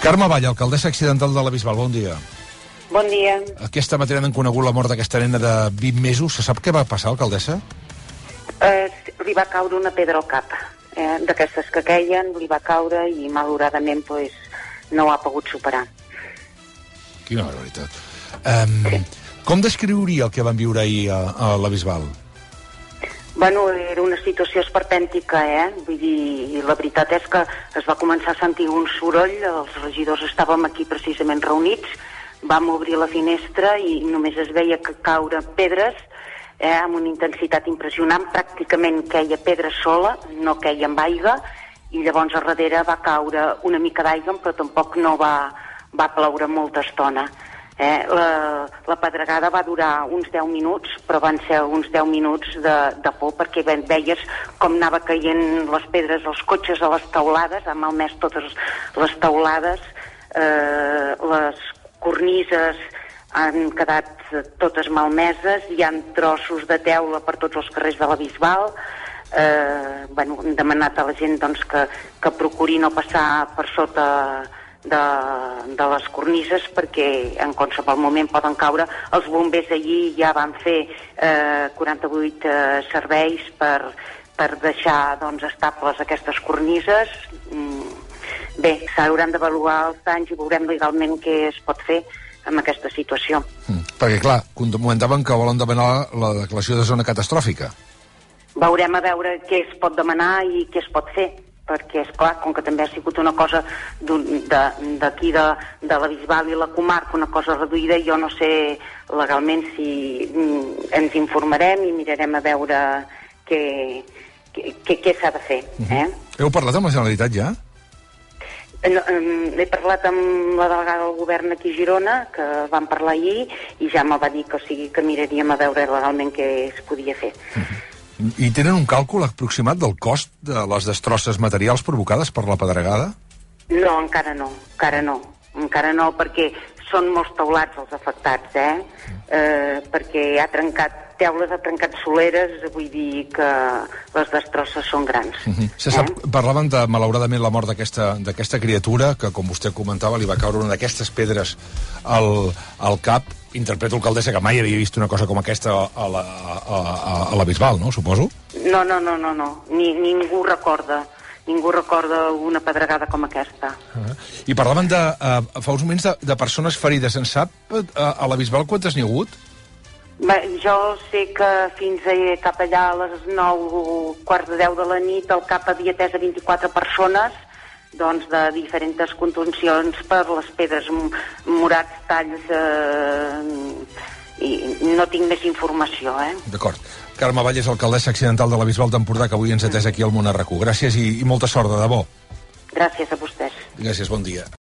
Carme Vall, alcaldessa accidental de la Bisbal, bon dia. Bon dia. Aquesta matinada hem conegut la mort d'aquesta nena de 20 mesos. Se sap què va passar, alcaldessa? Li va caure una pedra al cap. D'aquestes que queien, li va caure i malauradament no ho ha pogut superar. Quina barbaritat. Com descriuria el que van viure ahir a la Bisbal? Bueno, era una situació esperpèntica, Vull dir, la veritat és que es va començar a sentir un soroll, els regidors estàvem aquí precisament reunits, vam obrir la finestra i només es veia que caure pedres amb una intensitat impressionant, pràcticament queia pedra sola, no queia amb aigua, i llavors a darrere va caure una mica d'aigua, però tampoc no va ploure molta estona. La pedregada va durar uns 10 minuts, però van ser uns 10 minuts de por, perquè veies com anava caient les pedres als cotxes, a les teulades, ha malmès totes les teulades, les cornises han quedat totes malmeses, hi ha trossos de teula per tots els carrers de la Bisbal. Hem demanat a la gent que procuri no passar per sota de les cornises, perquè en qualsevol moment poden caure. Els bombers allí ja van fer 48 serveis per deixar estables aquestes cornises. Bé, s'hauran d'avaluar els danys i veurem legalment què es pot fer amb aquesta situació. Perquè, clar, comentaven que volen demanar la declaració de zona catastròfica. Veurem a veure què es pot demanar i què es pot fer, perquè, és clar, com que també ha sigut una cosa d'aquí de la Bisbal i la comarca, una cosa reduïda, jo no sé legalment si ens informarem i mirarem a veure què s'ha de fer. Heu parlat amb la Generalitat ja? He parlat amb la delegada del govern aquí a Girona, que vam parlar ahir, i ja me va dir que miraríem a veure legalment què es podia fer. I tenen un càlcul aproximat del cost de les destrosses materials provocades per la pedregada? No, encara no, perquè són molts teulats els afectats, perquè ha trencat teules, ha trencat soleres, vull dir que les destrosses són grans. Se sap, parlaven de, malauradament, la mort d'aquesta criatura, que, com vostè comentava, li va caure una d'aquestes pedres al cap. Interpreto, alcaldessa, que mai havia vist una cosa com aquesta a la Bisbal, no? Suposo? No. Ningú recorda una pedregada com aquesta. I parlaven fa uns moments de persones ferides. En sap a la Bisbal quantes n'hi ha hagut? Jo sé que fins cap allà a les 9, quarts de 10 de la nit, el CAP havia atès a 24 persones, de diferents contuncions per les pedres, morats, talls, i no tinc més informació, D'acord. Carme Vall és alcaldessa accidental de la Bisbal d'Empordà, que avui ens ha atès aquí al Món RAC1. Gràcies i molta sort, de debò. Gràcies a vostès. Gràcies, bon dia.